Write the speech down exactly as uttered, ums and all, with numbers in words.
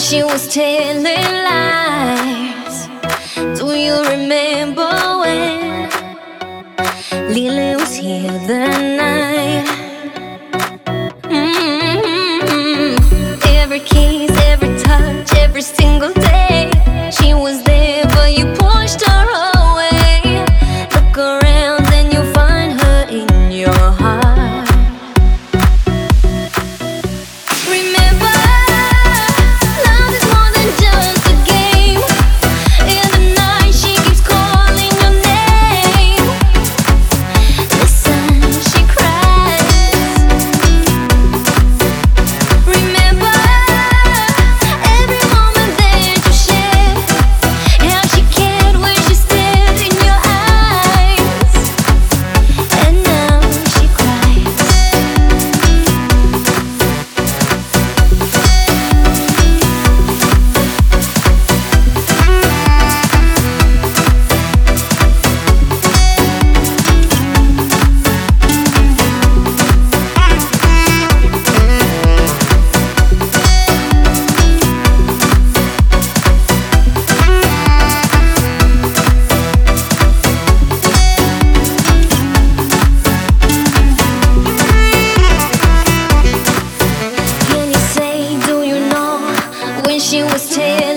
she was telling lies. Do you remember when Lily was here the night? Mm-hmm. Every kiss, every touch, every single day, she was there, but you pushed her away. Look around and you'll find her in your heart. Remember, love is more than just a game. In the night she keeps calling your name. Listen, she cries. Remember every moment that you shared, how she cared when she stared in your eyes. And now she cries. Can you say, do you know when she was telling